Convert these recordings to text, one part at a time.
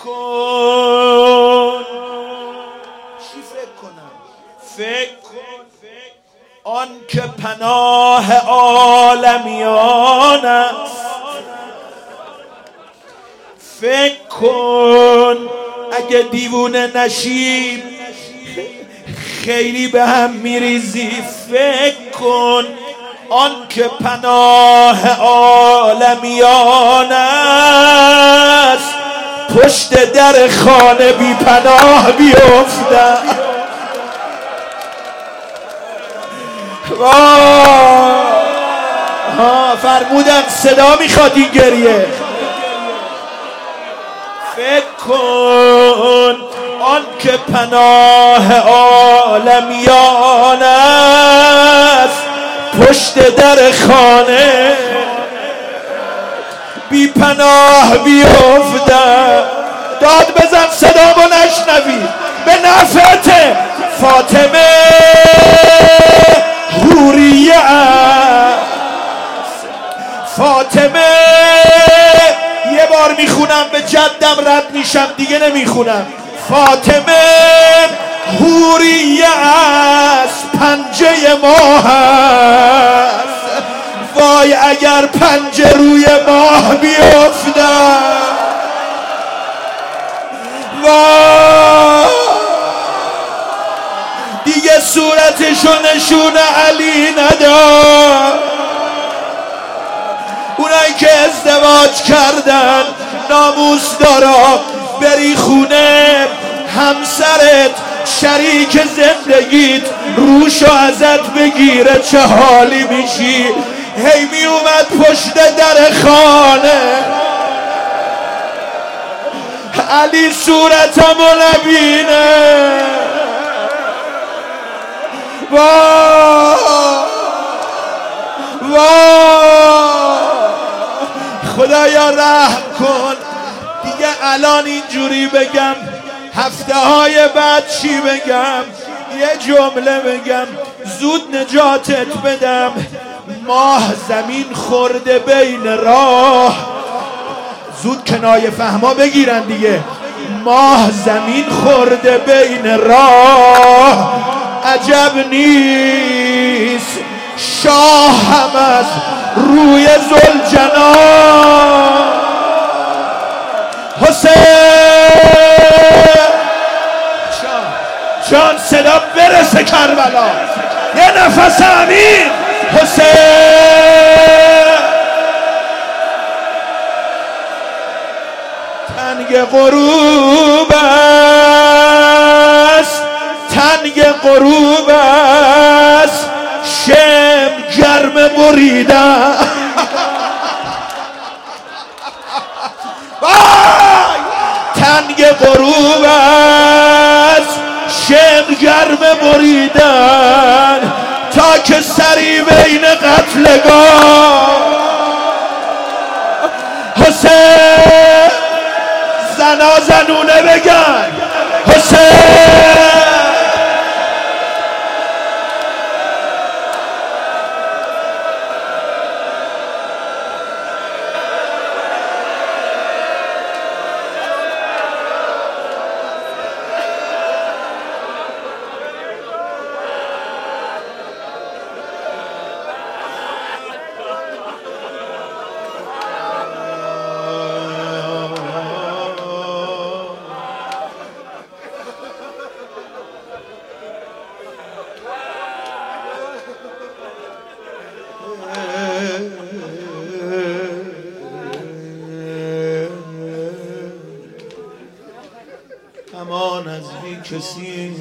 کن. چی فکر کنم؟ فکر کن آن که پناه عالمیان است. فکر کن اگه دیوونه نشی خیلی به هم میریزی. فکر کن آن که پناه عالمیان است پشت در خانه بی پناه بیفتم. فرمودن صدا میخواد این گریه. فکر کن آن که پناه عالمیان است پشت در خانه بی پناه بیفتم. داد بزن صدا رو نشنوی به نفعت فاطمه حوریه است. فاطمه یه بار میخونم به جدم رد میشم دیگه نمیخونم. فاطمه حوریه است پنجه ماه است. وای اگر پنجه روی ماه بیفتم. وای دیگه صورتشو نشون علی ندار. اونایی که ازدواج کردن ناموس دارا بری خونه همسرت شریک زندگیت روشو ازت بگیره چه حالی میشی. هی می اومد پشت در خانه علی صورتمو نبینه. وای خدایا رحم کن. دیگه الان اینجوری بگم هفته های بعد چی بگم؟ یه جمله بگم زود نجاتت بدم. ماه زمین خورده بین راه. زود کنایه فهما بگیرن دیگه. ماه زمین خورده بین راه عجب نیست شاه هم از روی ذوالجلال. حسین جان صدا برسه کربلا. یه نفس امین. حسین تنگ غروب است تنگ غروب است شم گرم بریدم. تنگ غروب است شم گرم بریدن تا که سری بین قتلگاه. حسین زنا زنونه بگن حسین. امان از بی کسی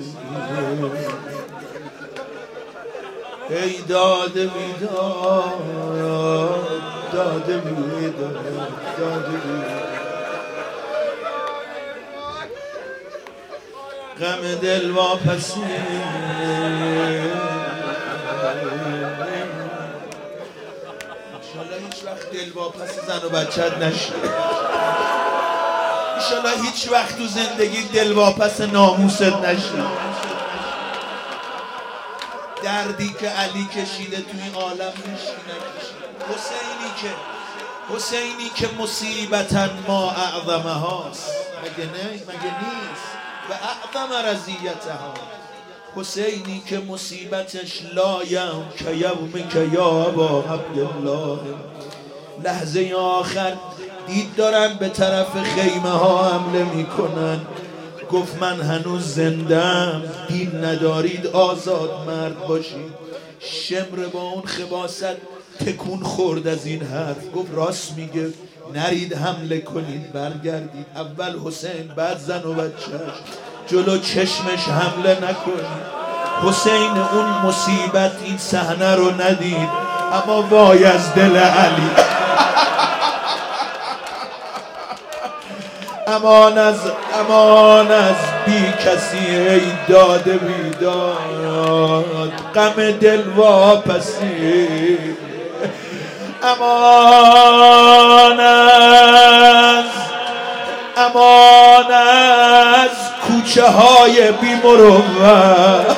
ای داده بیداد داده بیداد داده بیداد غم دل واپسی انشالله هیچ وقت دل واپس زن و بچت نشه. انشالله هیچ وقت تو زندگی دل واپس ناموست نشی. دردی که علی کشیده توی عالم هیچکی نکشیده. حسینی که حسینی که مصیبتا ما اعظمهاست، مگه نیست و اعظم رضیتها. حسینی که مصیبتش لایم که یوم که یا ابا عبدالله. لحظه آخر دید دارن به طرف خیمه ها حمله میکنن، گفت من هنوز زندم، دین ندارید آزاد مرد باشید. شمر با اون خباست تکون خورد از این حرف، گفت راست میگه، نرید حمله کنید، برگردید. اول حسین، بعد زن و بچهش، جلو چشمش حمله نکنید. حسین اون مصیبت این صحنه رو ندید، اما وای از دل علی. امان از بی کسی ای داده بیداد، غم دل واپسی. امان از کوچه های بی مروت،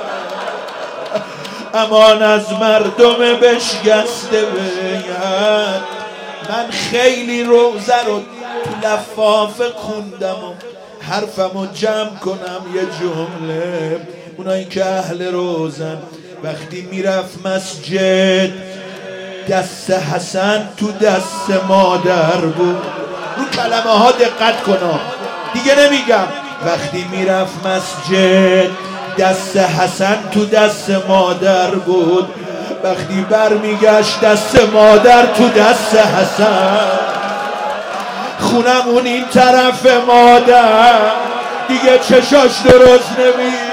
امان از مردم بشکسته بیت. من خیلی روزه رو تو لفافه خوندم و حرفمو جمع کنم یه جمله. اونایی که اهل روزن، وقتی میرفت مسجد دست حسن تو دست مادر بود. رو کلمه ها دقت کنم دیگه نمیگم. وقتی میرفت مسجد دست حسن تو دست مادر بود، وقتی برمیگشت دست مادر تو دست حسن. خونمون این طرف مادر دیگه چشاش درست نمیاد.